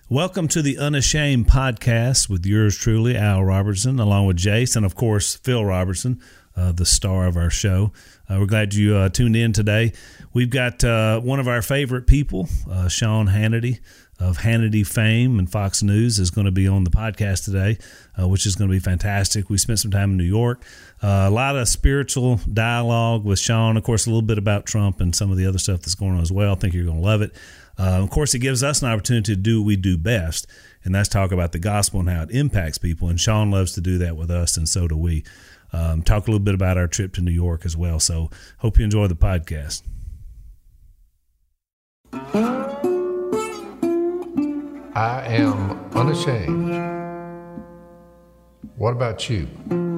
Welcome to the Unashamed Podcast with yours truly, Al Robertson, along with Jace, and of course, Phil Robertson, the star of our show. We're glad you tuned in today. We've got one of our favorite people, Sean Hannity of Hannity fame and Fox News, is going to be on the podcast today, which is going to be fantastic. We spent some time in New York. A lot of spiritual dialogue with Sean, of course, a little bit about Trump and some of the other stuff that's going on as well. I think you're going to love it. Of course, it gives us an opportunity to do what we do best, and that's talk about the gospel and how it impacts people. And Sean loves to do that with us, and so do we. Talk a little bit about our trip to New York as well. So hope you enjoy the podcast. I am unashamed. What about you?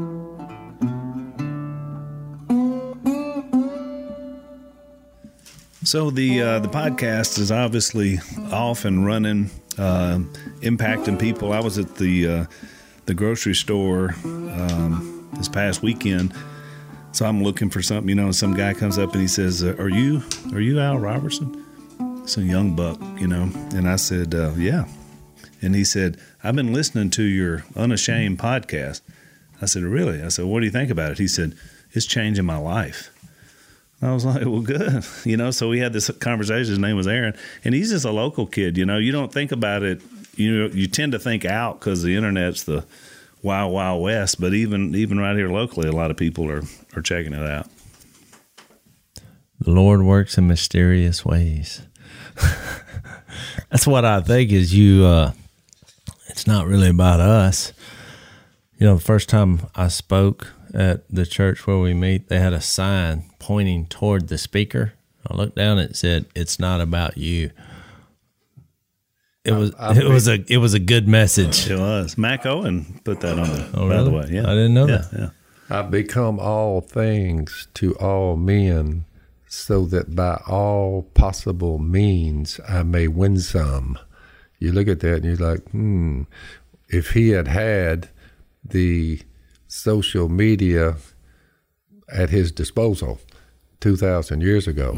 So the podcast is obviously off and running, impacting people. I was at the grocery store this past weekend, so I'm looking for something. And some guy comes up and he says, "Are you Al Robertson?" It's a young buck, And I said, "Yeah." And he said, "I've been listening to your Unashamed podcast." I said, "Really?" I said, "What do you think about it?" He said, "It's changing my life." I was like, well, good. So we had this conversation. His name was Aaron, and he's just a local kid. You don't think about it. You tend to think out because the internet's the wild, wild west. But even right here locally, a lot of people are checking it out. The Lord works in mysterious ways. That's what I think is it's not really about us. The first time I spoke at the church where we meet, they had a sign pointing toward the speaker. I looked down and it said, "It's not about you." It was a good message. It was. Mac Owen put that on there, by really? The way. Yeah. I didn't know that. Yeah. I've become all things to all men, so that by all possible means I may win some. You look at that and you're like, if he had the social media at his disposal 2,000 years ago,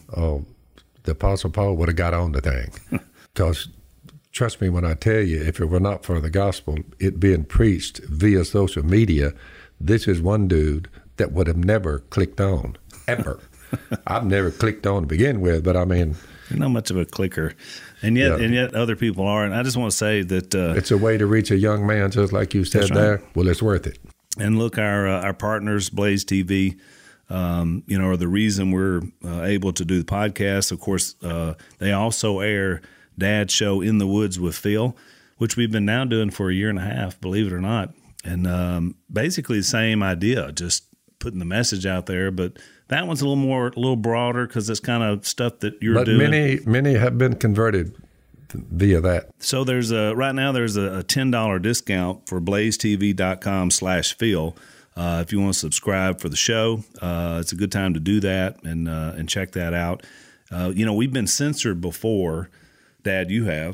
the Apostle Paul would have got on the thing. Because trust me when I tell you, if it were not for the gospel, it being preached via social media, this is one dude that would have never clicked on, ever. I've never clicked on to begin with, but I mean... You're not much of a clicker, and yet other people are. And I just want to say that... it's a way to reach a young man, just like you said there. Well, it's worth it. And look, our partners, Blaze TV, are the reason we're able to do the podcast. Of course, they also air Dad's show In the Woods with Phil, which we've been now doing for a year and a half, believe it or not. And basically the same idea, just putting the message out there. But that one's a little broader because it's kind of stuff that you're doing. But many have been converted via that. So there's right now there's a $10 discount for blazetv.com/Phil. If you want to subscribe for the show, it's a good time to do that and check that out. We've been censored before, Dad, you have,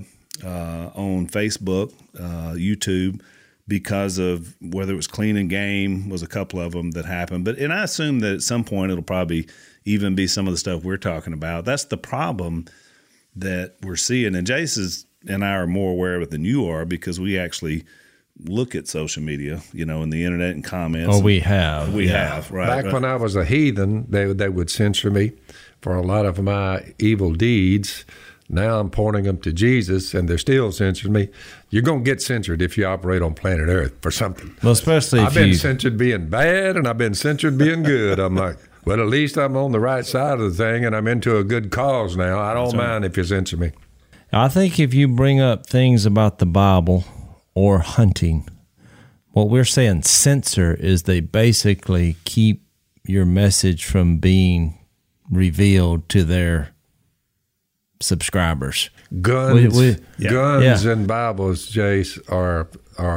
on Facebook, YouTube, because of whether it was Clean and Game was a couple of them that happened. And I assume that at some point it'll probably even be some of the stuff we're talking about. That's the problem that we're seeing. And Jace and I are more aware of it than you are because we actually look at social media, and the internet and comments. Oh, we have. We have, right. Back when I was a heathen, they would censor me for a lot of my evil deeds. Now I'm pointing them to Jesus, and they're still censoring me. You're going to get censored if you operate on planet Earth for something. Well, especially I've been censored being bad, and I've been censored being good. I'm like, well, at least I'm on the right side of the thing, and I'm into a good cause now. I don't mind if you censor me. I think if you bring up things about the Bible or hunting, what we're saying censor is they basically keep your message from being revealed to their subscribers. Guns and Bibles, Jace, are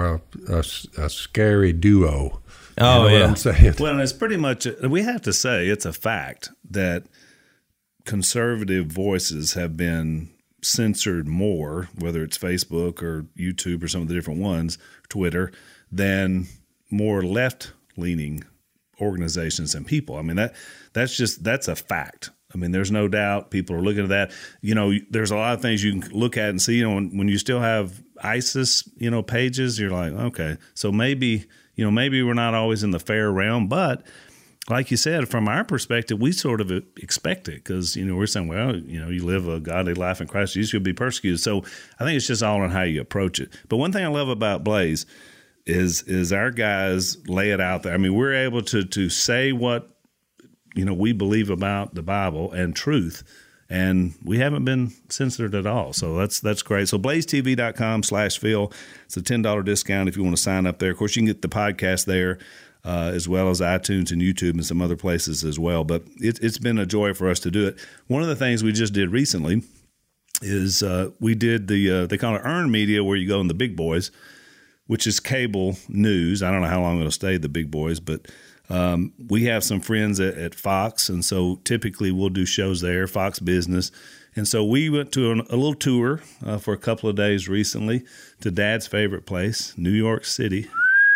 a scary duo. Oh, what I'm saying? Well, it's pretty much, we have to say it's a fact that conservative voices have been censored more, whether it's Facebook or YouTube or some of the different ones, Twitter, than more left-leaning organizations and people. I mean, that's a fact. I mean, there's no doubt people are looking at that. You know, there's a lot of things you can look at and see. You know, when you still have ISIS, you know, pages, you're like, okay, so maybe we're not always in the fair realm, but like you said, from our perspective, we sort of expect it because, you know, we're saying, well, you know, you live a godly life in Christ, you should be persecuted. So I think it's just all on how you approach it. But one thing I love about Blaze is our guys lay it out there. I mean, we're able to say what, you know, we believe about the Bible and truth, and we haven't been censored at all. So that's great. So blazetv.com/Phil. It's a $10 discount if you want to sign up there. Of course, you can get the podcast there. As well as iTunes and YouTube and some other places as well. But it's been a joy for us to do it. One of the things we just did recently is we did they call it earned media, where you go in the big boys, which is cable news. I don't know how long it'll stay the big boys, but we have some friends at Fox, and so typically we'll do shows there, Fox Business. And so we went to a little tour for a couple of days recently to Dad's favorite place, New York City.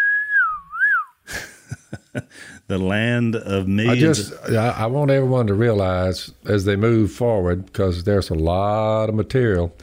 The land of millions. I want everyone to realize as they move forward, because there's a lot of material,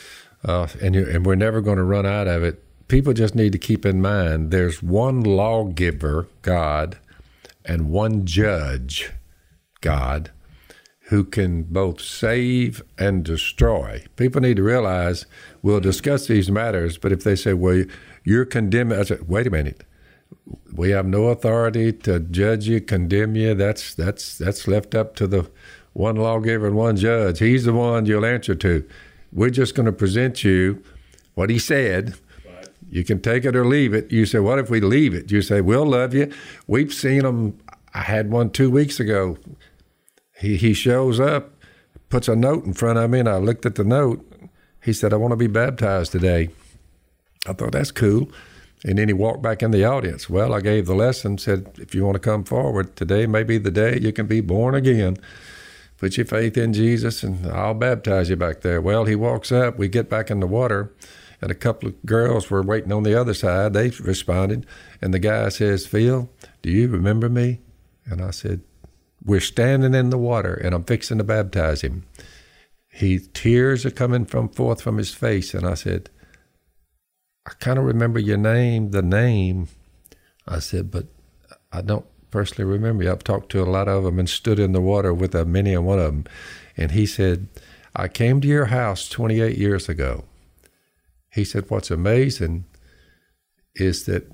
and we're never going to run out of it. People just need to keep in mind there's one lawgiver, God, and one judge, God, who can both save and destroy. People need to realize we'll discuss these matters, but if they say, well, you're condemning, I say, wait a minute. We have no authority to judge you, condemn you. That's left up to the one lawgiver and one judge. He's the one you'll answer to. We're just going to present you what he said. Right. You can take it or leave it. You say, what if we leave it? You say, we'll love you. We've seen them. I had one 2 weeks ago. He shows up, puts a note in front of me, and I looked at the note. He said, I want to be baptized today. I thought, that's cool. And then he walked back in the audience. Well, I gave the lesson, said, if you want to come forward, today may be the day you can be born again. Put your faith in Jesus, and I'll baptize you back there. Well, he walks up. We get back in the water, and a couple of girls were waiting on the other side. They responded, and the guy says, Phil, do you remember me? And I said, we're standing in the water, and I'm fixing to baptize him. Tears are coming forth from his face, and I said, I kind of remember your name, the name. I said, but I don't personally remember you. I've talked to a lot of them and stood in the water with many and one of them. And he said, I came to your house 28 years ago. He said, what's amazing is that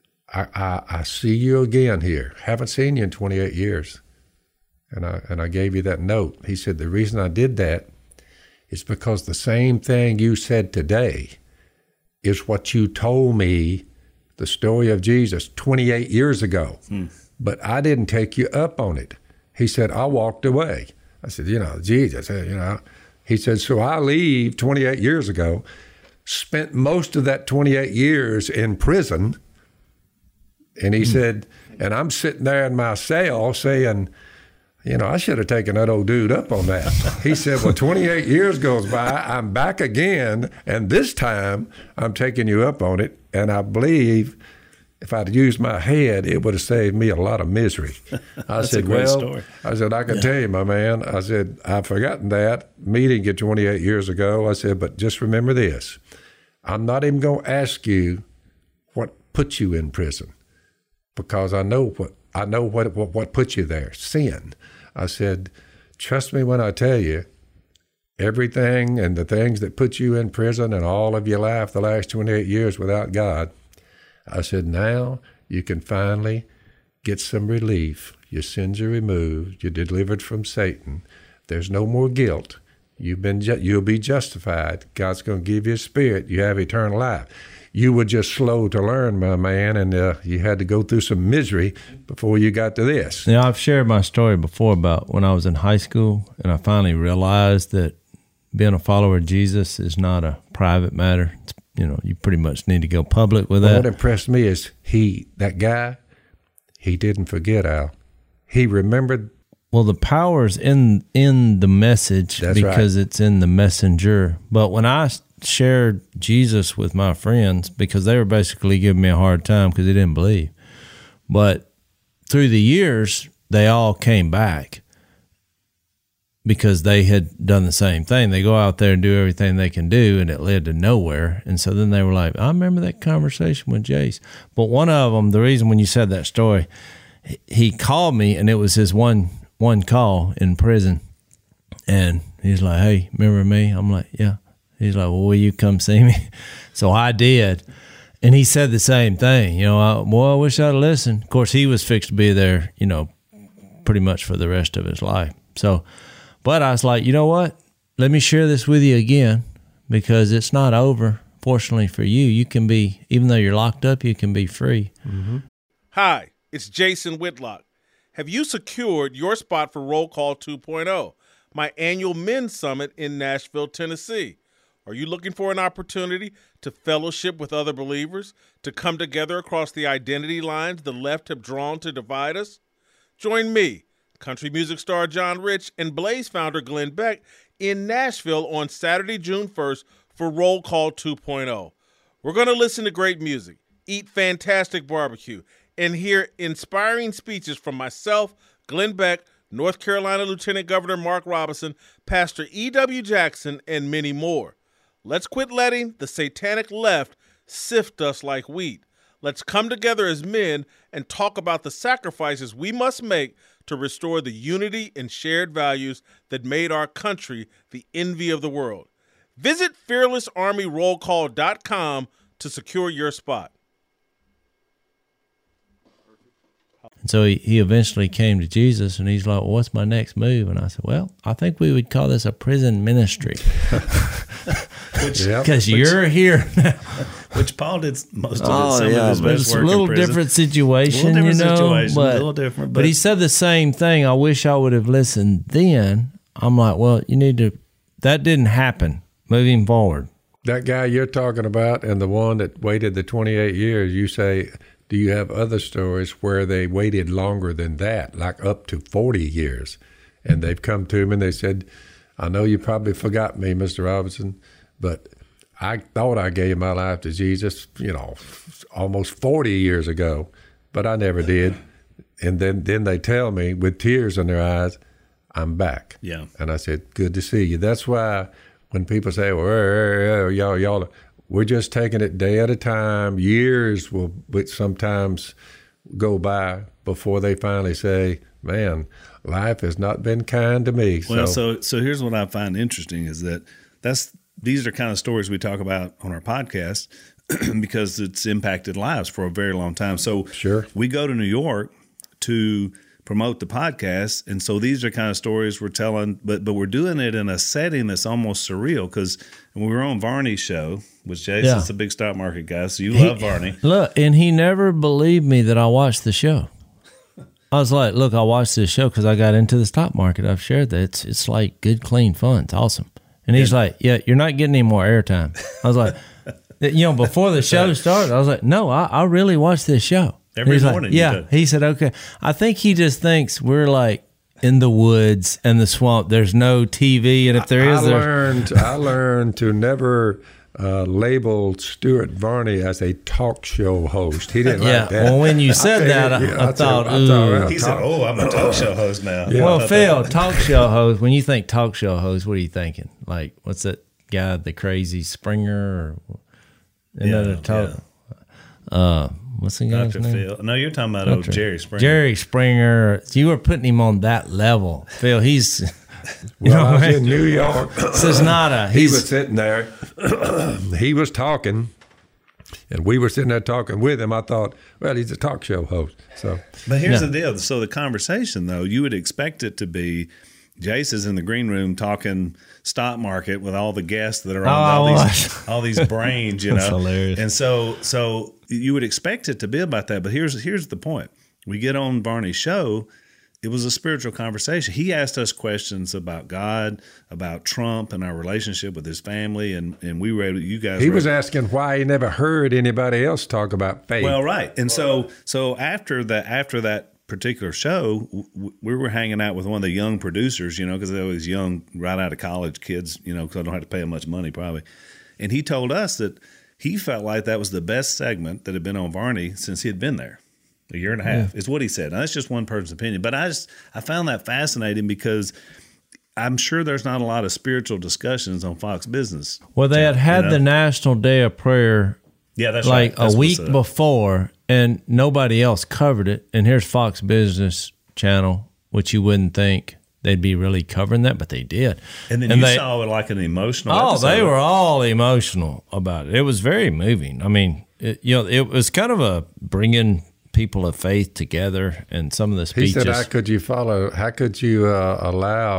I see you again here. Haven't seen you in 28 years. And I gave you that note. He said, the reason I did that is because the same thing you said today is what you told me, the story of Jesus, 28 years ago. But I didn't take you up on it. He said, I walked away. I said, Jesus, He said, so I leave 28 years ago, spent most of that 28 years in prison. And he said, and I'm sitting there in my cell saying, I should have taken that old dude up on that. He said, well, 28 years goes by, I'm back again, and this time I'm taking you up on it, and I believe if I'd used my head, it would have saved me a lot of misery. I said, story. I said, I can tell you, my man. I said, I've forgotten that meeting you 28 years ago. I said, but just remember this. I'm not even going to ask you what put you in prison, because I know what put you there, sin. I said, trust me when I tell you, everything and the things that put you in prison and all of your life the last 28 years without God, I said, now you can finally get some relief. Your sins are removed. You're delivered from Satan. There's no more guilt. You'll be justified. God's going to give you a spirit. You have eternal life. You were just slow to learn, my man, and you had to go through some misery before you got to this. Yeah, I've shared my story before about when I was in high school, and I finally realized that being a follower of Jesus is not a private matter. It's, you pretty much need to go public with that. What impressed me is that guy, he didn't forget, Al. He remembered. Well, the power's in the message. That's because right. It's in the messenger. But when I shared Jesus with my friends, because they were basically giving me a hard time because they didn't believe. But through the years, they all came back. because they had done the same thing. They go out there and do everything they can do, and it led to nowhere. And so then they were like, I remember that conversation with Jace. But one of them, the reason when you said that story, he called me, and it was his one call in prison. And he's like, hey, remember me? I'm like, yeah. He's like, well, will you come see me? So I did. And he said the same thing. You know, I wish I'd listened. Of course, he was fixed to be there, you know, pretty much for the rest of his life. So, but I was like, you know what? Let me share this with you again, because it's not over. Fortunately for you, you can be, even though you're locked up, you can be free. Mm-hmm. Hi, it's Jason Whitlock. Have you secured your spot for Roll Call 2.0, my annual men's summit in Nashville, Tennessee? Are you looking for an opportunity to fellowship with other believers, to come together across the identity lines the left have drawn to divide us? Join me, country music star John Rich, and Blaze founder Glenn Beck in Nashville on Saturday, June 1st for Roll Call 2.0. We're going to listen to great music, eat fantastic barbecue, and hear inspiring speeches from myself, Glenn Beck, North Carolina Lieutenant Governor Mark Robinson, Pastor E.W. Jackson, and many more. Let's quit letting the satanic left sift us like wheat. Let's come together as men and talk about the sacrifices we must make to restore the unity and shared values that made our country the envy of the world. Visit fearlessarmyrollcall.com to secure your spot. And so he eventually came to Jesus, and he's like, well, what's my next move? And I said, well, I think we would call this a prison ministry. Because you're here now. Which Paul did most of it. Of his best it's work a little in prison. different situation, a little different. But he said the same thing. I wish I would have listened then. I'm like, well, you need to. That didn't happen. Moving forward. That guy you're talking about and the one that waited the 28 years, you say, do you have other stories where they waited longer than that, like up to 40 years? And they've come to me and they said, I know you probably forgot me, Mr. Robinson, but I thought I gave my life to Jesus, almost 40 years ago, but I never did. And then they tell me with tears in their eyes, I'm back. Yeah. And I said, good to see you. That's why when people say, well, y'all, we're just taking it day at a time. Years will sometimes go by before they finally say, man, life has not been kind to me. Well, so here's what I find interesting is that these are kind of stories we talk about on our podcast because it's impacted lives for a very long time. So sure, we go to New York to promote the podcast, and so these are kind of stories we're telling, but we're doing it in a setting that's almost surreal because when we were on Varney's show, which Jason's a big stock market guy, so you love Varney. Look, and he never believed me that I watched the show. I was like, look, I watched this show because I got into the stock market. I've shared that. It's like good, clean fun. It's awesome. And he's like, yeah, you're not getting any more airtime. I was like, before the show started, I was like, no, I really watched this show. Every morning. Like, yeah. He said, okay. I think he just thinks we're like in the woods and the swamp. There's no TV. And if there is, I learned to never label Stuart Varney as a talk show host. He didn't like that. Well, when you said I thought, he said, I'm a talk show host now. Yeah. Well, Phil, talk show host, when you think talk show host, what are you thinking? Like, what's that guy, the crazy Springer? Or another talk? Yeah. What's the guy's name? Phil. No, you're talking about Jerry Springer. Jerry Springer. You were putting him on that level. Phil, he's... I was in New York. He was sitting there. He was talking, and we were sitting there talking with him. I thought, well, he's a talk show host. But here's the deal. So the conversation, though, you would expect it to be Jace is in the green room talking stock market with all the guests that are on all these brains, That's hilarious. And so you would expect it to be about that. But here's the point. We get on Varney's show. It was a spiritual conversation. He asked us questions about God, about Trump, and our relationship with his family, and we were able. You guys. He was asking why he never heard anybody else talk about faith. Well, right, and so after that particular show, we were hanging out with one of the young producers, because they were these young, right out of college kids, because I don't have to pay them much money probably, and he told us that he felt like that was the best segment that had been on Varney since he had been there. A year and a half is what he said. Now, that's just one person's opinion. But I found that fascinating because I'm sure there's not a lot of spiritual discussions on Fox Business. Well, they had the National Day of Prayer Yeah, that's like right. That's a week what's up. before, and nobody else covered it. And here's Fox Business Channel, which you wouldn't think they'd be really covering that, but they did. And then you saw it like an emotional episode. They were all emotional about it. It was very moving. I mean, it was kind of a bringing people of faith together, and some of the speeches. He said, how could you allow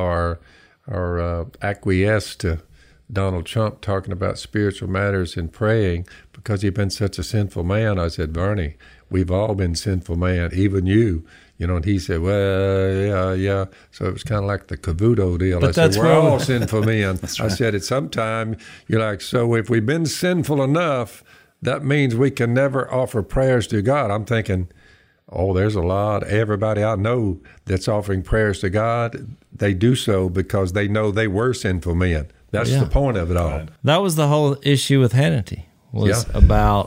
or acquiesce to Donald Trump talking about spiritual matters and praying because he'd been such a sinful man? I said, Bernie, we've all been sinful man, even you. And he said, well, yeah. So it was kind of like the Cavuto deal. But I said, we're all sinful men. Right. I said, at some time, you're like, so if we've been sinful enough, that means we can never offer prayers to God. I'm thinking, there's a lot. Everybody I know that's offering prayers to God, they do so because they know they were sinful men. That's the point of it all. Right. That was the whole issue with Hannity, was about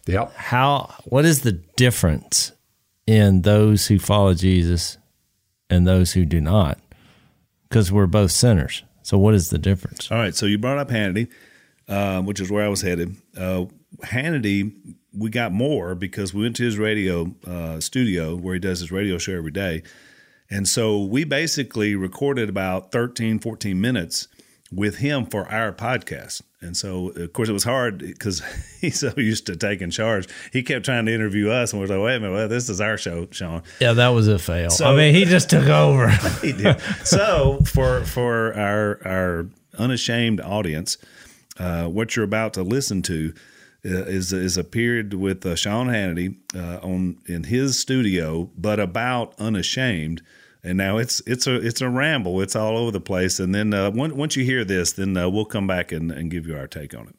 what is the difference in those who follow Jesus and those who do not? Because we're both sinners. So what is the difference? All right, so you brought up Hannity, which is where I was headed. Hannity, we got more because we went to his radio studio where he does his radio show every day. And so we basically recorded about 13, 14 minutes with him for our podcast. And so, of course, it was hard because he's so used to taking charge. He kept trying to interview us, and we're like, wait a minute, this is our show, Sean. Yeah, that was a fail. So, he just took over. He did. So for our unashamed audience, what you're about to listen to is a period with Sean Hannity in his studio, but about Unashamed. And now it's a ramble. It's all over the place. And then once you hear this, then we'll come back and give you our take on it.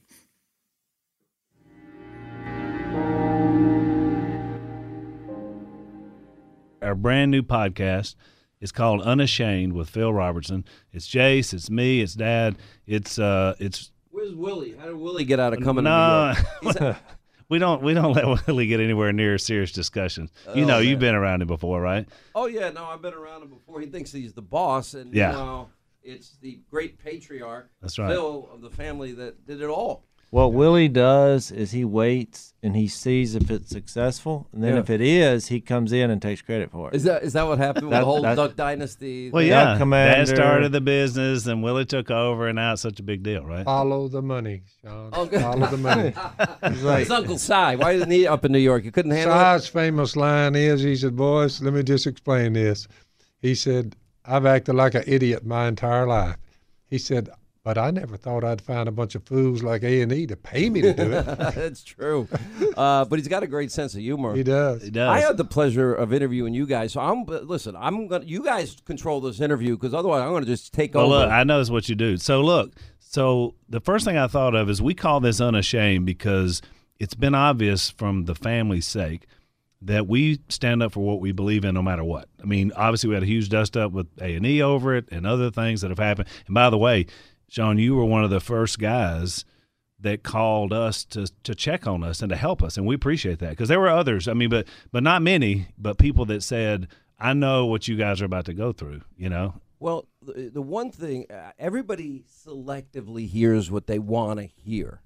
Our brand new podcast is called Unashamed with Phil Robertson. It's Jace, it's me, it's Dad. It's Where's Willie? How did Willie get out of coming to New York? We don't let Willie get anywhere near serious discussions. You've been around him before, right? Oh yeah, no, I've been around him before. He thinks he's the boss, and it's the great patriarch, that's right, Phil of the family that did it all. What Willie does is he waits and he sees if it's successful, and then if it is, he comes in and takes credit for it. Is that what happened with the whole Duck Dynasty? Well, yeah, Dad started the business, and Willie took over, and now it's such a big deal, right? Follow the money, Sean. Follow the money. It's Uncle Si. Why isn't he up in New York? You couldn't handle it? Si's famous line is, he said, boys, let me just explain this. He said, I've acted like an idiot my entire life. He said, but I never thought I'd find a bunch of fools like A&E to pay me to do it. That's true. But he's got a great sense of humor. He does. I had the pleasure of interviewing you guys. So you guys control this interview because otherwise I'm going to just take over. Look, I know it's what you do. So the first thing I thought of is we call this Unashamed because it's been obvious from the family's sake that we stand up for what we believe in no matter what. I mean, obviously we had a huge dust up with A&E over it and other things that have happened. And by the way, Sean, you were one of the first guys that called us to check on us and to help us, and we appreciate that because there were others. I mean, but not many, but people that said, "I know what you guys are about to go through." Well, the one thing everybody selectively hears what they want to hear,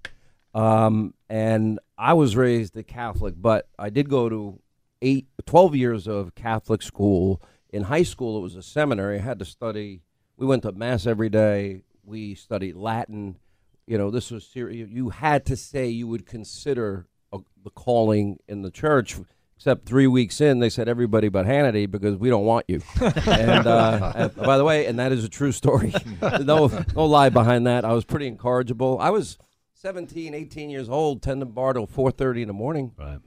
and I was raised a Catholic, but I did go to 12 years of Catholic school. In high school, it was a seminary. I had to study. We went to Mass every day. We studied Latin. This was serious. You had to say you would consider the calling in the church, except 3 weeks in, they said everybody but Hannity because we don't want you. And by the way, and that is a true story. No lie behind that. I was pretty incorrigible. I was 17, 18 years old, tending bar till 4:30 in the morning. Right.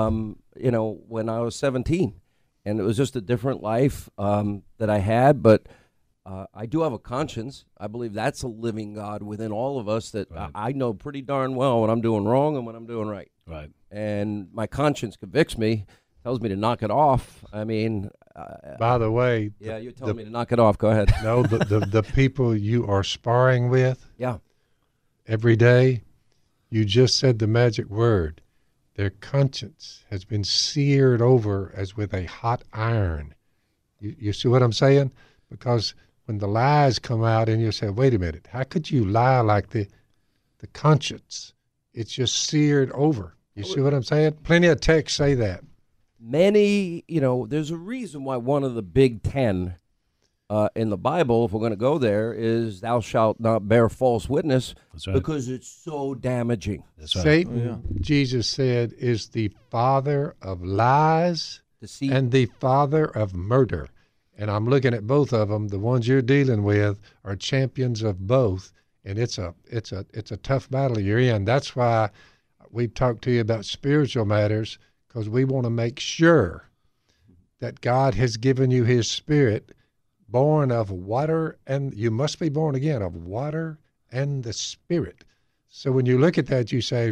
When I was 17. And it was just a different life that I had, but I do have a conscience. I believe that's a living God within all of us that right. I know pretty darn well when I'm doing wrong and when I'm doing right. Right. And my conscience convicts me, tells me to knock it off. I mean, by the way, yeah, you're telling me to knock it off. Go ahead. No, the people you are sparring with, yeah, every day, you just said the magic word. Their conscience has been seared over as with a hot iron. You see what I'm saying? Because when the lies come out and you say, wait a minute, how could you lie like the conscience? It's just seared over. You see what I'm saying? Plenty of texts say that. Many, there's a reason why one of the big 10 in the Bible, if we're going to go there, is thou shalt not bear false witness. That's right. Because it's so damaging. That's right. Satan, Jesus said, is the father of lies Deceit. and the father of murder. And I'm looking at both of them. The ones you're dealing with are champions of both, and it's a tough battle you're in. That's why we talk to you about spiritual matters, because we want to make sure that God has given you His Spirit, born of water, and you must be born again of water and the Spirit. So when you look at that, you say,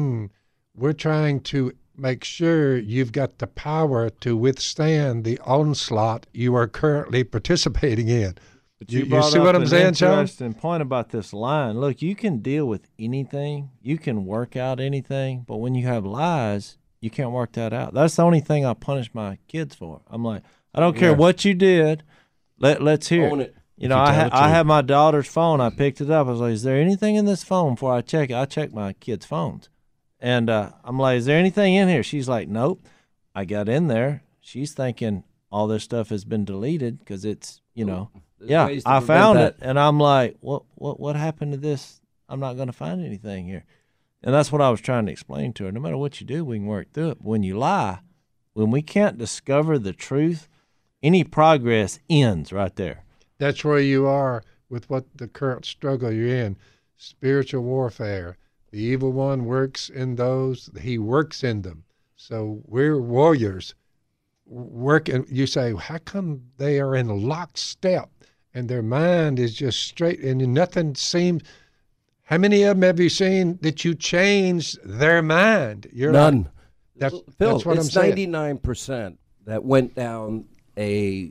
we're trying to make sure you've got the power to withstand the onslaught you are currently participating in. But You brought see up what I'm an saying, Sean? interesting point about this lying. Look, you can deal with anything. You can work out anything. But when you have lies, you can't work that out. That's the only thing I punish my kids for. I'm like, I don't care what you did. Let's hear Own it. it. You know, I have my daughter's phone. I picked it up. I was like, is there anything in this phone before I check it? I check my kids' phones. And I'm like, is there anything in here? She's like, nope. I got in there. She's thinking all this stuff has been deleted because it's, There's ways to I prevent found that. it. And I'm like, what happened to this? I'm not going to find anything here. And that's what I was trying to explain to her. No matter what you do, we can work through it. But when you lie, when we can't discover the truth, any progress ends right there. That's where you are with what the current struggle you're in, spiritual warfare. The evil one works in those, he works in them. So we're warriors working. You say, how come they are in lockstep and their mind is just straight and nothing seems, how many of them have you seen that you changed their mind? You're None. Like, Phil, that's what I'm it's saying. 99% that went down a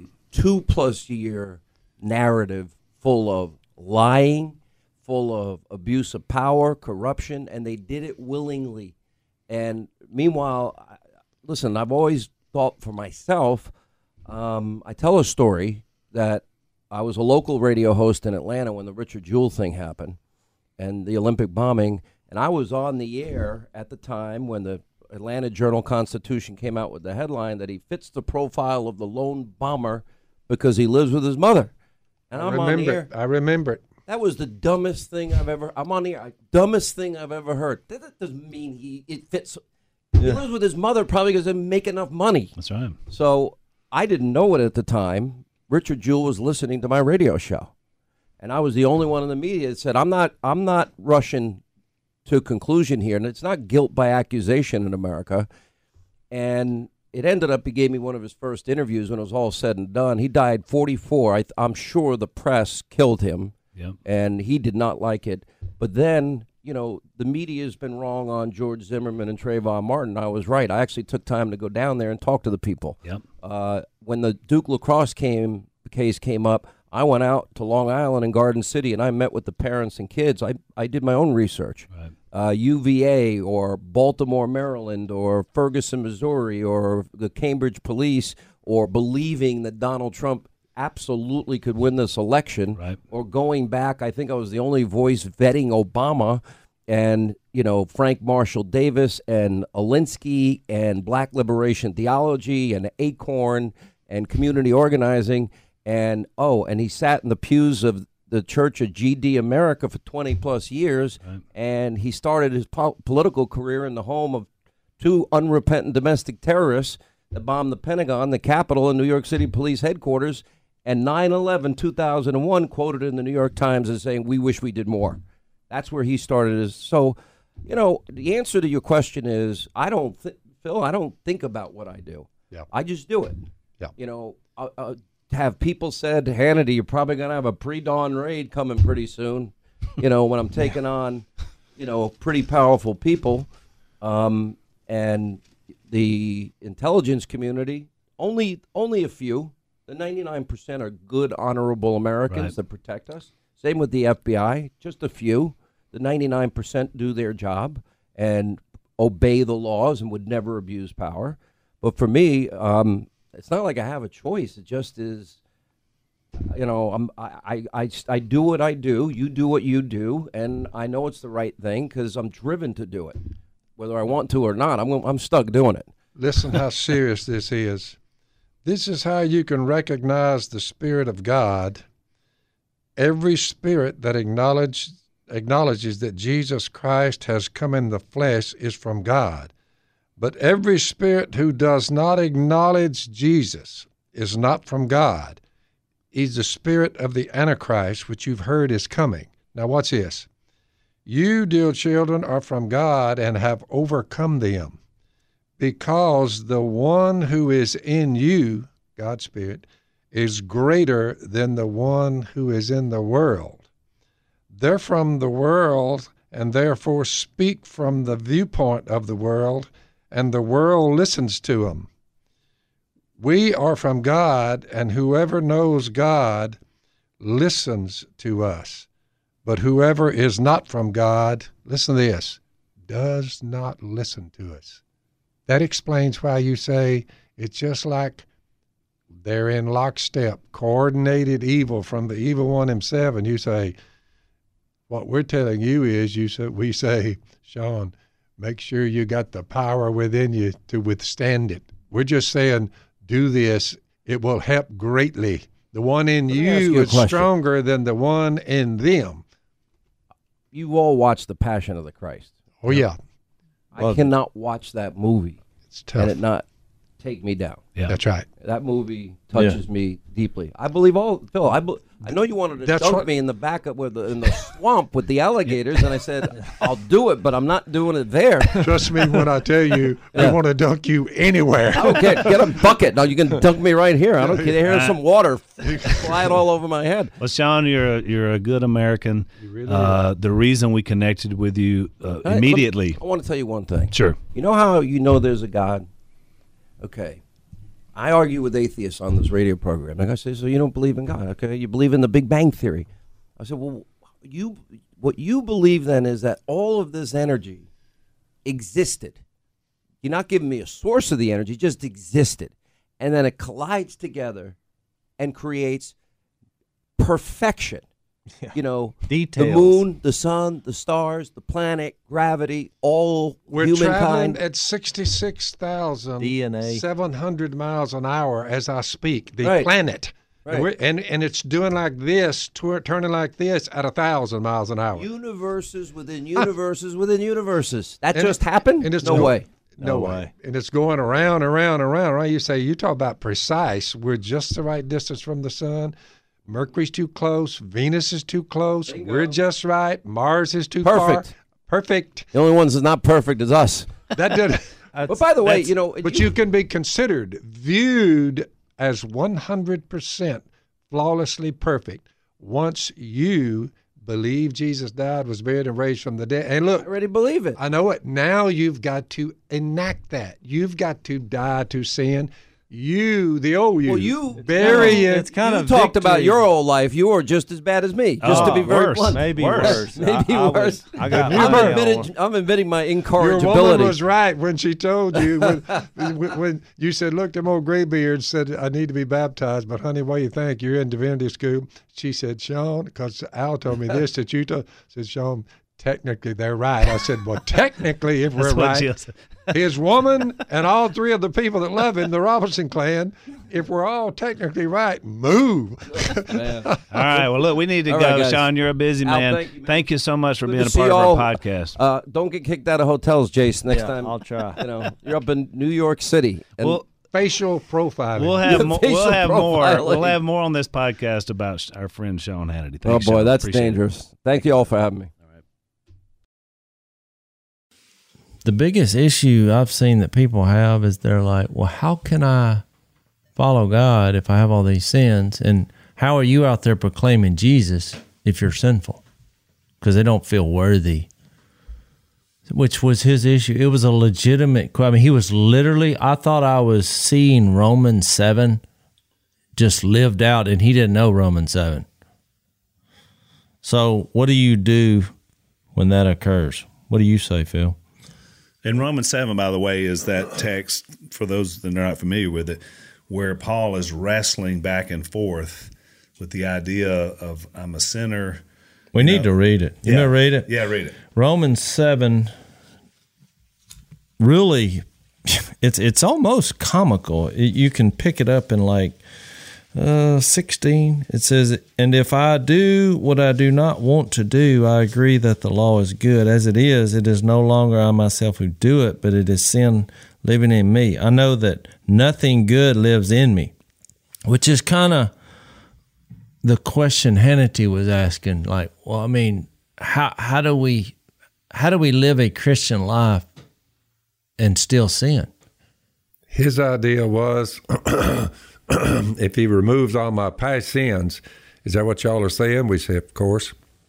2+ year narrative full of lying, full of abuse of power, corruption, and they did it willingly. And meanwhile, listen, I've always thought for myself, I tell a story that I was a local radio host in Atlanta when the Richard Jewell thing happened and the Olympic bombing, and I was on the air at the time when the Atlanta Journal-Constitution came out with the headline that he fits the profile of the lone bomber because he lives with his mother. And I'm on the air. I remember it. That was the dumbest thing I've ever. I'm on the air. Dumbest thing I've ever heard. That doesn't mean it fits. He lives with his mother probably because they make enough money. That's right. So I didn't know it at the time. Richard Jewell was listening to my radio show, and I was the only one in the media that said, "I'm not rushing to conclusion here, and it's not guilt by accusation in America." And it ended up he gave me one of his first interviews when it was all said and done. He died 44. I'm sure the press killed him, and he did not like it. But then, the media has been wrong on George Zimmerman and Trayvon Martin. I was right. I actually took time to go down there and talk to the people. When the Duke lacrosse case came up, I went out to Long Island and Garden City, and I met with the parents and kids. I did my own research. UVA or Baltimore, Maryland, or Ferguson, Missouri, or the Cambridge police, or believing that Donald Trump absolutely could win this election, or going back, I think I was the only voice vetting Obama and, Frank Marshall Davis and Alinsky and Black Liberation Theology and Acorn and community organizing. And he sat in the pews of the Church of GD America for 20+ years, and he started his political career in the home of 2 unrepentant domestic terrorists that bombed the Pentagon, the Capitol, and New York City Police headquarters, and 9/11 2001 quoted in the New York Times as saying, "We wish we did more." That's where he started. So, the answer to your question is, Phil, I don't think about what I do. I just do it. Have people said, Hannity, you're probably going to have a pre-dawn raid coming pretty soon, when I'm taking on, pretty powerful people. And the intelligence community, only a few. The 99% are good, honorable Americans that protect us. Same with the FBI, just a few. The 99% do their job and obey the laws and would never abuse power. But for me, it's not like I have a choice. It just is You know, I do what I do. You do what you do, and I know it's the right thing because I'm driven to do it, whether I want to or not. I'm stuck doing it. Listen how serious this is. This is how you can recognize the Spirit of God. Every spirit that acknowledges that Jesus Christ has come in the flesh is from God. But every spirit who does not acknowledge Jesus is not from God. He's the spirit of the Antichrist, which you've heard is coming. Now watch this. You, dear children, are from God and have overcome them, because the one who is in you, God's Spirit, is greater than the one who is in the world. They're from the world and therefore speak from the viewpoint of the world, and the world listens to them. We are from God, and whoever knows God listens to us. But whoever is not from God, listen to this, does not listen to us. That explains why you say it's just like they're in lockstep, coordinated evil from the evil one himself. And you say, what we're telling you is, we say, Sean, make sure you got the power within you to withstand it. We're just saying, do this. It will help greatly. The one in you is stronger than the one in them. You all watched The Passion of the Christ. Oh, yeah. I cannot watch that movie It's tough. and it not take me down. Yeah. That's right. That movie touches me deeply. I believe Phil. I know you wanted to dunk me in the back of in the swamp with the alligators, and I said I'll do it, but I'm not doing it there. Trust me when I tell you, we want to dunk you anywhere. I don't care. Get a bucket. Now you can dunk me right here. I don't care. Here's some water flying all over my head. Well, Sean, you're a good American. You really are. The reason we connected with you immediately. I want to tell you one thing. Sure. You know how you know there's a God? Okay. I argue with atheists on this radio program. Like I say, so you don't believe in God, okay? You believe in the Big Bang Theory. I said, well, what you believe then is that all of this energy existed. You're not giving me a source of the energy, it just existed. And then it collides together and creates perfection. Yeah. You know, Details. the moon, the sun, the stars, the planet, gravity, all We're humankind. traveling at 66,700 DNA. miles an hour as I speak, the Right. planet. Right. And it's doing like this, turning like this at 1,000 miles an hour. Universes within universes within universes. That And just happened? and it's No go- way. No way. And it's going around, right? You say, you talk about precise. We're just the right distance from the sun. Mercury's too close. Venus is too close. Bingo. We're just right. Mars is too far. Perfect. Perfect. The only ones that's not perfect is us. That did. But by the way, you know, But you can be considered, viewed as 100% flawlessly perfect once you believe Jesus died, was buried, and raised from the dead. And I look, already believe it. I know it. Now you've got to enact that. You've got to die to sin. You, the old you, Well, you bury it. It's kind you of talked about victory. your old life. You were just as bad as me. Just to be very worse. blunt. Maybe Worse. worse. Maybe I worse. I got You mine were- on. I'm admitting my Your woman incorrigibility. was right when she told you when you said, "Look, them old graybeards said I need to be baptized." But honey, what do you think? You're in divinity school. She said, "Sean," because Al told me this that you said, "Sean, technically they're right." I said, "Well, technically, if we're That's what right, Jill said. his woman and all three of the people that love him, the Robinson clan, if we're all technically right, move." All right. Well, look, we need to All go, right, guys. Sean. You're a busy Al, man. thank you, man. So much for Good being to a see part of y'all. our podcast. Don't get kicked out of hotels, Jason. Next Yeah, time, I'll try. You know, you're up in New York City. And Well, Facial profiling. we'll have Yeah, more. facial We'll have more. profiling. We'll have more on this podcast about our friend Sean Hannity. oh Thanks, boy, Sean. that's Appreciate it. dangerous. Thank you all for having me. The biggest issue I've seen that people have is they're like, well, how can I follow God if I have all these sins? And how are you out there proclaiming Jesus if you're sinful? Because they don't feel worthy, which was his issue. It was a legitimate, I mean, he was literally, I thought I was seeing Romans 7 just lived out, and he didn't know Romans 7. So what do you do when that occurs? What do you say, Phil? And Romans 7, by the way, is that text, for those that are not familiar with it, where Paul is wrestling back and forth with the idea of I'm a sinner. We need to read it. You know, read it? Yeah, read it. Romans 7, really, it's almost comical. You can pick it up in like 16. It says, and if I do what I do not want to do, I agree that the law is good. As it is no longer I myself who do it, but it is sin living in me. I know that nothing good lives in me, which is kind of the question Hannity was asking. Like, well, I mean, how do we live a Christian life and still sin? His idea was, if he removes all my past sins, is that what y'all are saying? We say, of course.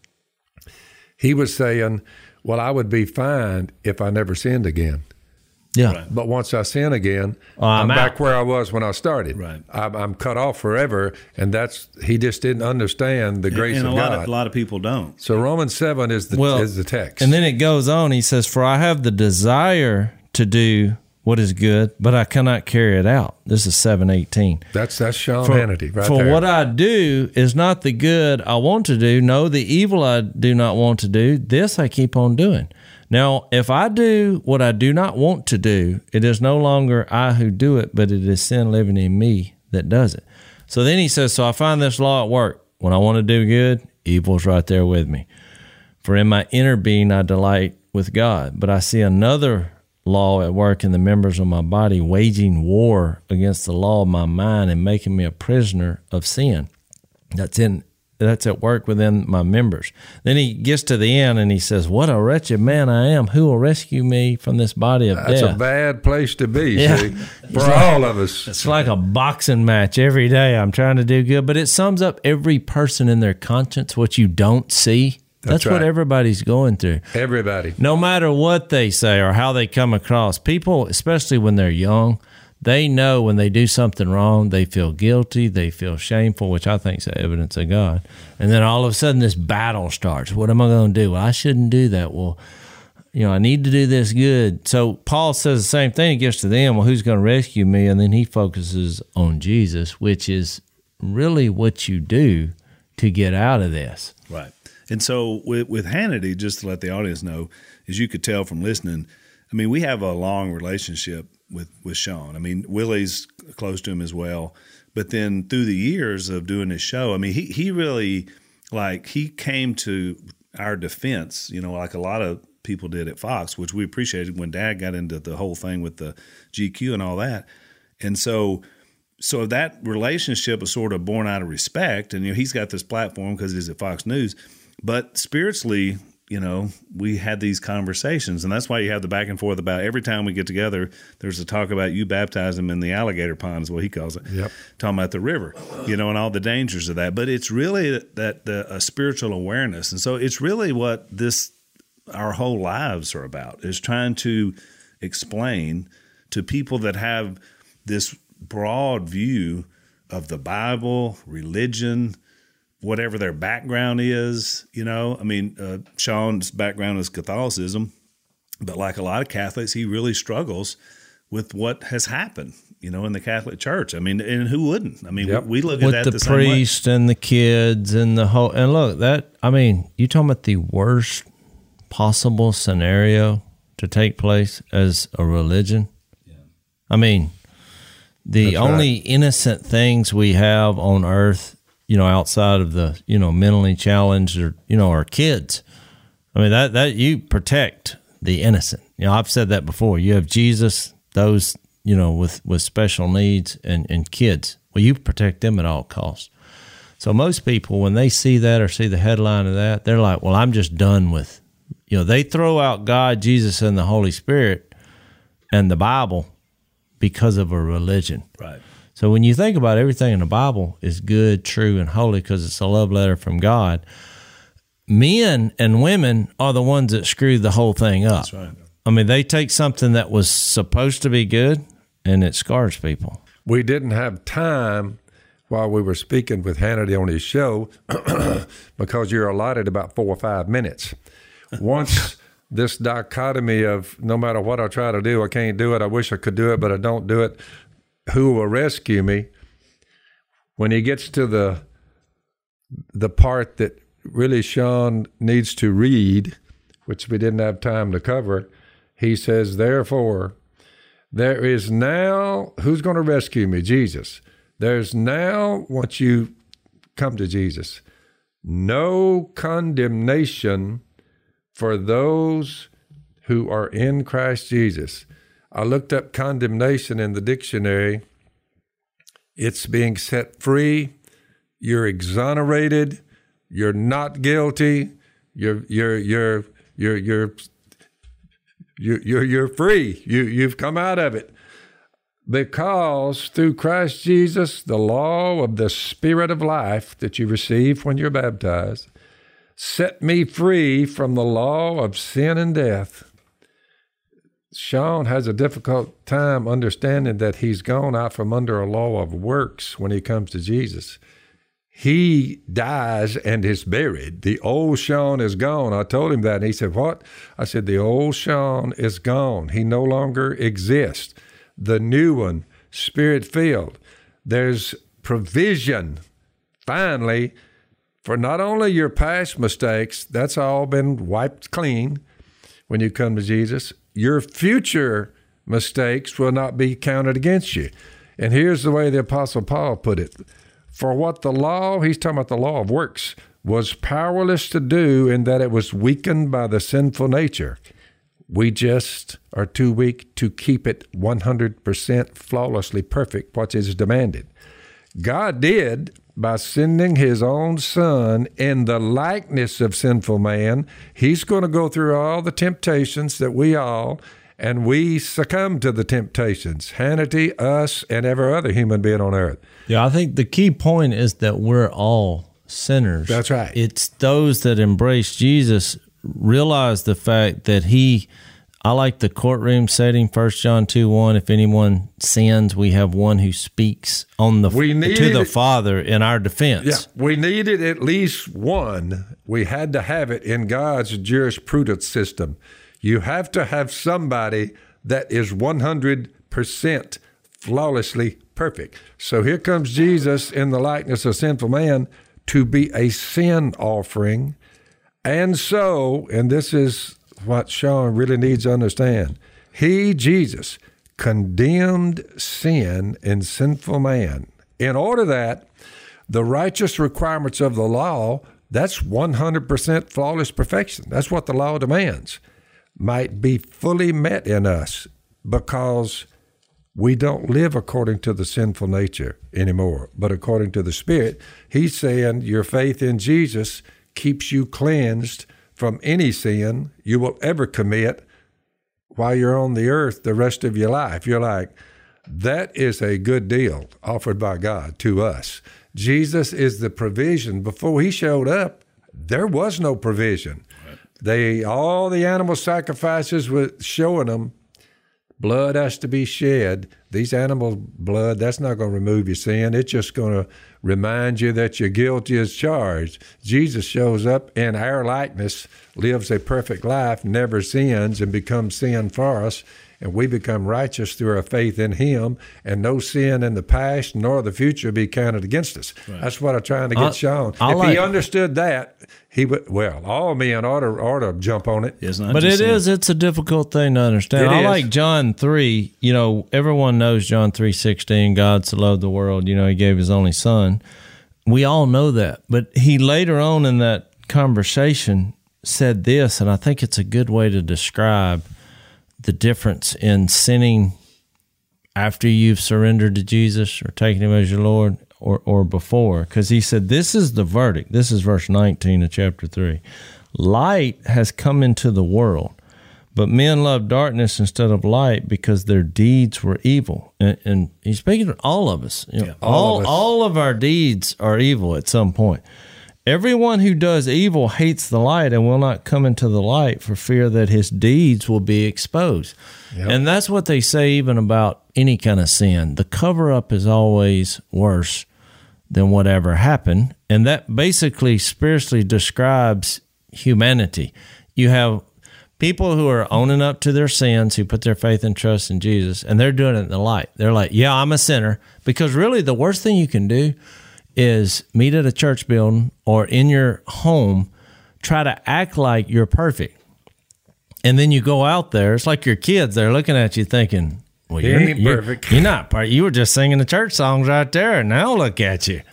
He was saying, well, I would be fine if I never sinned again. Yeah. Right. But once I sin again, I'm I'm back out. where I was when I started. Right. I'm cut off forever, and he just didn't understand the grace And of a God. lot of people don't. So Romans 7 is the text. And then it goes on. He says, for I have the desire to do what is good, but I cannot carry it out. This is 7:18. That's Sean Hannity right for there. what I do is not the good I want to do. No, the evil I do not want to do. This I keep on doing. Now, if I do what I do not want to do, it is no longer I who do it, but it is sin living in me that does it. So then he says, so I find this law at work. When I want to do good, evil's right there with me. For in my inner being I delight with God, but I see another law at work in the members of my body, waging war against the law of my mind and making me a prisoner of sin. That's at work within my members. Then he gets to the end and he says, what a wretched man I am. Who will rescue me from this body of That's death? a bad place to be, Yeah. see, for all of us. It's like a boxing match every day. I'm trying to do good, but it sums up every person in their conscience, what you don't see. That's what right. everybody's going through. Everybody. No matter what they say or how they come across, people, especially when they're young, they know when they do something wrong, they feel guilty, they feel shameful, which I think is evidence of God. And then all of a sudden this battle starts. What am I going to do? Well, I shouldn't do that. Well, I need to do this good. So Paul says the same thing. He gets to them, well, who's going to rescue me? And then he focuses on Jesus, which is really what you do to get out of this. Right. And so with Hannity, just to let the audience know, as you could tell from listening, I mean, we have a long relationship with Sean. I mean, Willie's close to him as well. But then through the years of doing this show, I mean, he really, he came to our defense, like a lot of people did at Fox, which we appreciated when Dad got into the whole thing with the GQ and all that. And so that relationship was sort of born out of respect. And, he's got this platform because he's at Fox News. But spiritually, we had these conversations, and that's why you have the back and forth about every time we get together, there's a talk about you baptize him in the alligator pond is what he calls it. Yep. Talking about the river, and all the dangers of that. But it's really a spiritual awareness. And so it's really what our whole lives are about, is trying to explain to people that have this broad view of the Bible, religion, whatever their background is, I mean, Sean's background is Catholicism, but like a lot of Catholics, he really struggles with what has happened, in the Catholic Church. I mean, and who wouldn't? I mean, we look at with that the the same way. priest and the kids and the whole. And look, you talking about the worst possible scenario to take place as a religion? Yeah. I mean, the That's only right. innocent things we have on earth, outside of the, mentally challenged or, our kids. I mean, that you protect the innocent. I've said that before. You have Jesus, those, with special needs and kids. Well, you protect them at all costs. So most people, when they see that or see the headline of that, they're like, well, I'm just done with, they throw out God, Jesus, and the Holy Spirit and the Bible because of a religion. Right. So when you think about everything in the Bible is good, true, and holy because it's a love letter from God, men and women are the ones that screw the whole thing up. That's right. I mean, they take something that was supposed to be good and it scars people. We didn't have time while we were speaking with Hannity on his show because you're allotted about 4 or 5 minutes. Once this dichotomy of no matter what I try to do, I can't do it, I wish I could do it, but I don't do it, who will rescue me? When he gets to the the part that really Sean needs to read, which we didn't have time to cover. He says, therefore, there is now, who's going to rescue me? Jesus. There's now, once you come to Jesus, no condemnation for those who are in Christ Jesus. I looked up condemnation in the dictionary. It's being set free. You're exonerated. You're not guilty. You're free. You've come out of it. Because through Christ Jesus, the law of the Spirit of life that you receive when you're baptized set me free from the law of sin and death. Sean has a difficult time understanding that he's gone out from under a law of works when he comes to Jesus. He dies and is buried. The old Sean is gone. I told him that, and he said, what? I said, the old Sean is gone. He no longer exists. The new one, Spirit-filled. There's provision, finally, for not only your past mistakes, that's all been wiped clean when you come to Jesus, your future mistakes will not be counted against you. And here's the way the Apostle Paul put it. For what the law, he's talking about the law of works, was powerless to do in that it was weakened by the sinful nature. We just are too weak to keep it 100% flawlessly perfect, what is demanded. God did by sending his own son in the likeness of sinful man. He's going to go through all the temptations that we all, and we succumb to the temptations. Hannity, us, and every other human being on earth. Yeah, I think the key point is that we're all sinners. That's right. It's those that embrace Jesus realize the fact that I like the courtroom setting, 1 John 2:1. If anyone sins, we have one who speaks to the Father in our defense. Yeah, we needed at least one. We had to have it in God's jurisprudence system. You have to have somebody that is 100% flawlessly perfect. So here comes Jesus in the likeness of sinful man to be a sin offering. And so, and this is what Sean really needs to understand, he, Jesus, condemned sin in sinful man in order that the righteous requirements of the law, that's 100% flawless perfection. That's what the law demands, might be fully met in us, because we don't live according to the sinful nature anymore, but according to the Spirit. He's saying your faith in Jesus keeps you cleansed from any sin you will ever commit while you're on the earth the rest of your life. You're like, that is a good deal offered by God to us. Jesus is the provision. Before he showed up, there was no provision. All the animal sacrifices were showing them blood has to be shed. These animal blood, that's not going to remove your sin. It's just going to remind you that you're guilty as charged. Jesus shows up in our likeness, lives a perfect life, never sins, and becomes sin for us. And we become righteous through our faith in him, and no sin in the past nor the future be counted against us. Right. That's what I'm trying to get Sean. If he understood that, he would, all men ought to jump on it. It's a difficult thing to understand. I like John 3. Everyone knows John 3:16, God so loved the world, he gave his only son. We all know that. But he later on in that conversation said this, and I think it's a good way to describe the difference in sinning after you've surrendered to Jesus or taken him as your Lord or before. Because he said, this is the verdict. This is verse 19 of chapter 3. Light has come into the world, but men love darkness instead of light because their deeds were evil. And he's speaking to all of us. All of our deeds are evil at some point. Everyone who does evil hates the light and will not come into the light for fear that his deeds will be exposed. Yep. And that's what they say even about any kind of sin. The cover-up is always worse than whatever happened. And that basically spiritually describes humanity. You have people who are owning up to their sins, who put their faith and trust in Jesus, and they're doing it in the light. They're like, yeah, I'm a sinner. Because really the worst thing you can do is meet at a church building or in your home, try to act like you're perfect. And then you go out there, it's like your kids, they're looking at you thinking, well, He ain't perfect. You're not perfect. You were just singing the church songs right there, and now look at you.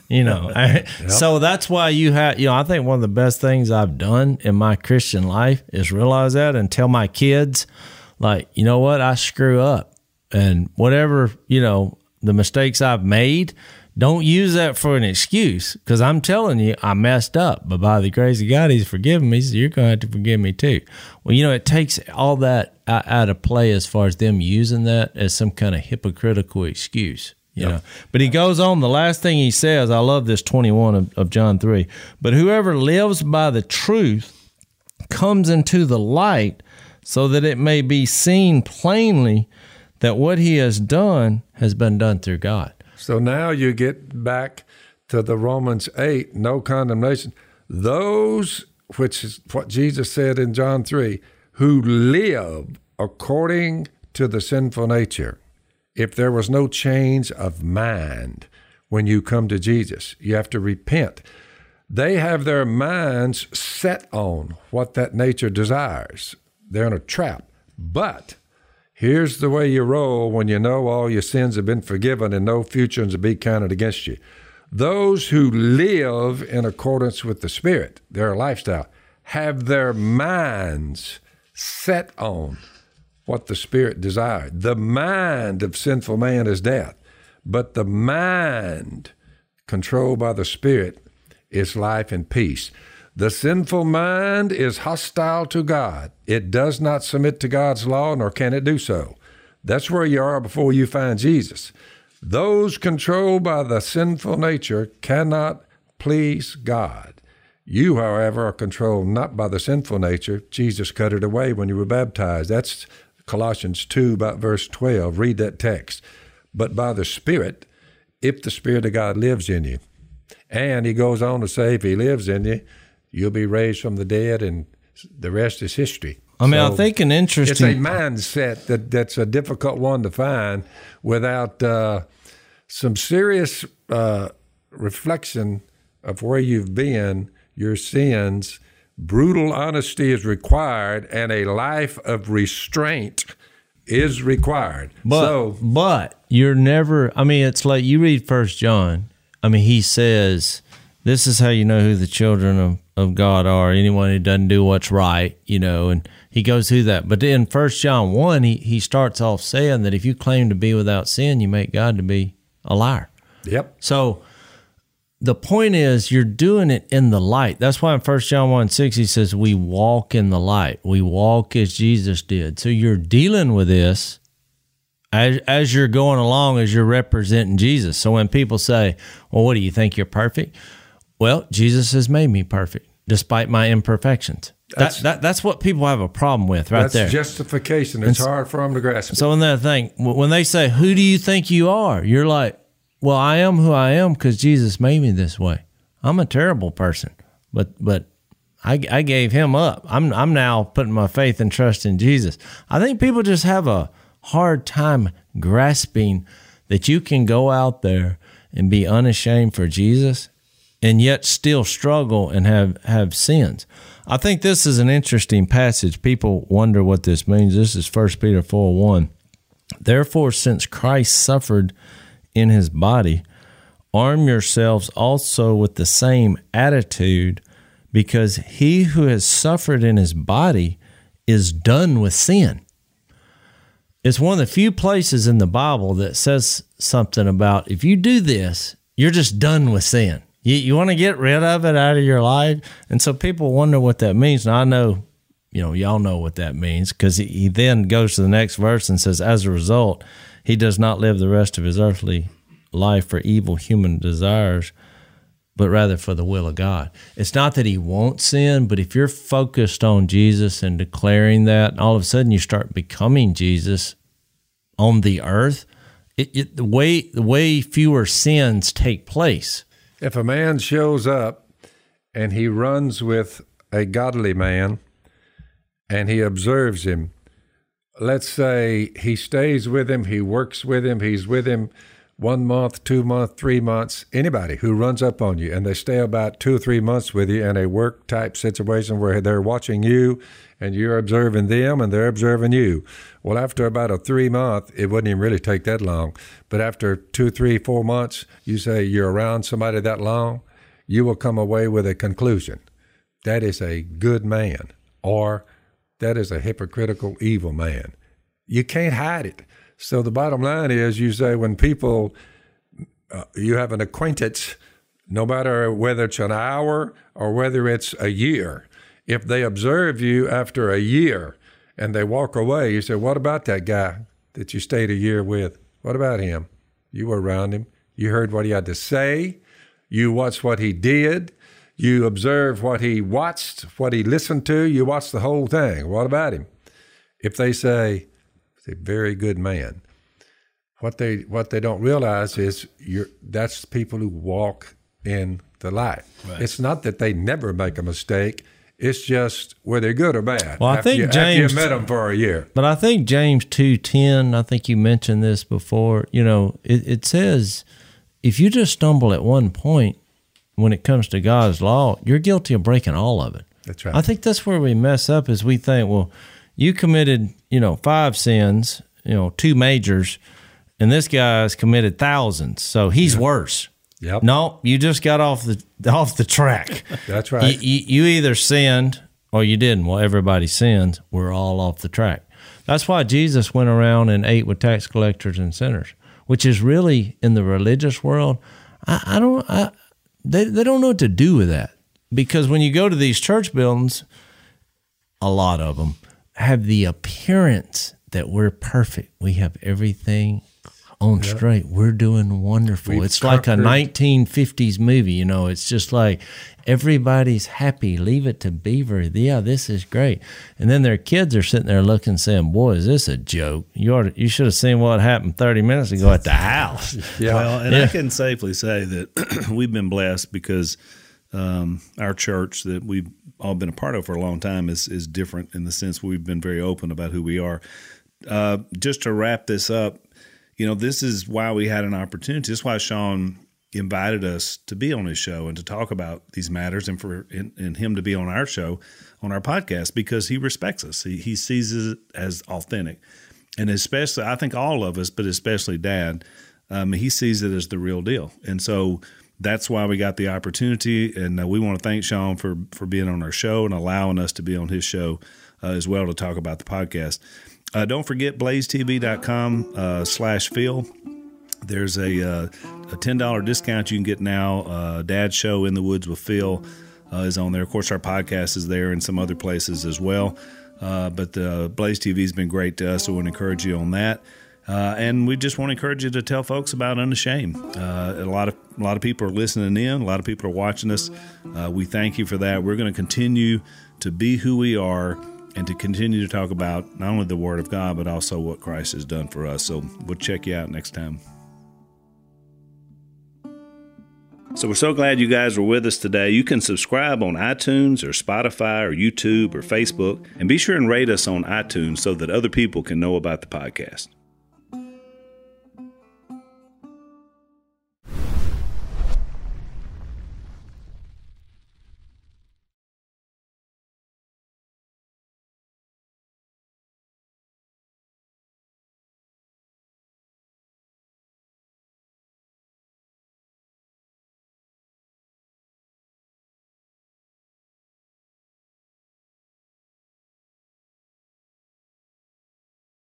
So that's why I think one of the best things I've done in my Christian life is realize that and tell my kids, like, you know what, I screw up. And whatever, the mistakes I've made, don't use that for an excuse, because I'm telling you, I messed up. But by the grace of God, He's forgiven me, so you're going to have to forgive me too. Well, it takes all that out of play as far as them using that as some kind of hypocritical excuse. You know. But he goes on, the last thing he says, I love this 21 of John 3, but whoever lives by the truth comes into the light so that it may be seen plainly that what he has done has been done through God. So now you get back to the Romans 8, no condemnation. Those, which is what Jesus said in John 3, who live according to the sinful nature. If there was no change of mind when you come to Jesus, you have to repent. They have their minds set on what that nature desires. They're in a trap. But here's the way you roll when you know all your sins have been forgiven and no future is to be counted against you. Those who live in accordance with the Spirit, their lifestyle, have their minds set on what the Spirit desired. The mind of sinful man is death, but the mind controlled by the Spirit is life and peace. The sinful mind is hostile to God. It does not submit to God's law, nor can it do so. That's where you are before you find Jesus. Those controlled by the sinful nature cannot please God. You, however, are controlled not by the sinful nature. Jesus cut it away when you were baptized. That's Colossians 2, about verse 12. Read that text. But by the Spirit, if the Spirit of God lives in you. And he goes on to say, if he lives in you, you'll be raised from the dead, and the rest is history. I think an interesting... It's a mindset that's a difficult one to find without some serious reflection of where you've been, your sins. Brutal honesty is required, and a life of restraint is required. But you're never... it's like you read 1 John. He says, this is how you know who the children of God are, anyone who doesn't do what's right, and he goes through that. But in 1 John 1, he starts off saying that if you claim to be without sin, you make God to be a liar. Yep. So the point is, you're doing it in the light. That's why in 1 John 1:6, he says, we walk in the light. We walk as Jesus did. So you're dealing with this as you're going along, as you're representing Jesus. So when people say, well, what do you think, you're perfect? Well, Jesus has made me perfect, despite my imperfections. That's what people have a problem with there. That's justification. It's hard for them to grasp. So in that thing, when they say, who do you think you are? You're like, well, I am who I am because Jesus made me this way. I'm a terrible person, but I gave him up. I'm now putting my faith and trust in Jesus. I think people just have a hard time grasping that you can go out there and be unashamed for Jesus and yet still struggle and have sins. I think this is an interesting passage. People wonder what this means. This is 1 Peter 4:1. Therefore, since Christ suffered in his body, arm yourselves also with the same attitude, because he who has suffered in his body is done with sin. It's one of the few places in the Bible that says something about if you do this, you're just done with sin. You want to get rid of it out of your life. And so people wonder what that means. Now I know, y'all know what that means, because he then goes to the next verse and says, as a result, he does not live the rest of his earthly life for evil human desires, but rather for the will of God. It's not that he won't sin, but if you're focused on Jesus and declaring that, all of a sudden you start becoming Jesus on the earth, the way fewer sins take place. If a man shows up and he runs with a godly man and he observes him, let's say he stays with him, he works with him, he's with him 1 month, 2 months, 3 months, anybody who runs up on you and they stay about 2 or 3 months with you in a work type situation where they're watching you and you're observing them and they're observing you. Well, after about a 3 month, it wouldn't even really take that long. But after 2, 3, 4 months, you say you're around somebody that long, you will come away with a conclusion. That is a good man, or that is a hypocritical, evil man. You can't hide it. So the bottom line is, you say when people, you have an acquaintance, no matter whether it's an hour or whether it's a year, if they observe you after a year and they walk away, you say, what about that guy that you stayed a year with? What about him? You were around him. You heard what he had to say. You watched what he did. You observed what he watched, what he listened to. You watched the whole thing. What about him? If they say, he's a very good man, what they don't realize is that's people who walk in the light. Right. It's not that they never make a mistake. It's just whether good or bad. Well, I think James, after you met them for a year. But I think James 2:10, I think you mentioned this before, it says if you just stumble at one point when it comes to God's law, you're guilty of breaking all of it. That's right. I think that's where we mess up, is we think, well, you committed, 5 sins, 2 majors, and this guy's committed thousands, so he's worse. Yep. No, you just got off the track. That's right. You either sinned or you didn't. Well, everybody sins. We're all off the track. That's why Jesus went around and ate with tax collectors and sinners, which is really, in the religious world, they don't know what to do with that. Because when you go to these church buildings, a lot of them have the appearance that we're perfect. We have everything on straight. We're doing wonderful. It's like a 1950s movie, It's just like everybody's happy. Leave it to Beaver. Yeah, this is great. And then their kids are sitting there looking, saying, "Boy, is this a joke? You should have seen what happened 30 minutes ago at the house." Yeah. Well, and I can safely say that we've been blessed because our church that we've all been a part of for a long time is different in the sense we've been very open about who we are. Just to wrap this up, this is why we had an opportunity. This is why Sean invited us to be on his show and to talk about these matters, and for him to be on our show, on our podcast, because he respects us. He sees it as authentic. And especially, I think all of us, but especially Dad, he sees it as the real deal. And so that's why we got the opportunity. And we want to thank Sean for being on our show and allowing us to be on his show as well to talk about the podcast. Don't forget blazetv.com/Phil. There's a $10 discount you can get now. Dad's show, In the Woods with Phil, is on there. Of course, our podcast is there and some other places as well. But Blaze TV has been great to us, so we want to encourage you on that. And we just want to encourage you to tell folks about Unashamed. A lot of people are listening in. A lot of people are watching us. We thank you for that. We're going to continue to be who we are and to continue to talk about not only the Word of God, but also what Christ has done for us. So we'll check you out next time. So we're so glad you guys were with us today. You can subscribe on iTunes or Spotify or YouTube or Facebook, and be sure and rate us on iTunes so that other people can know about the podcast.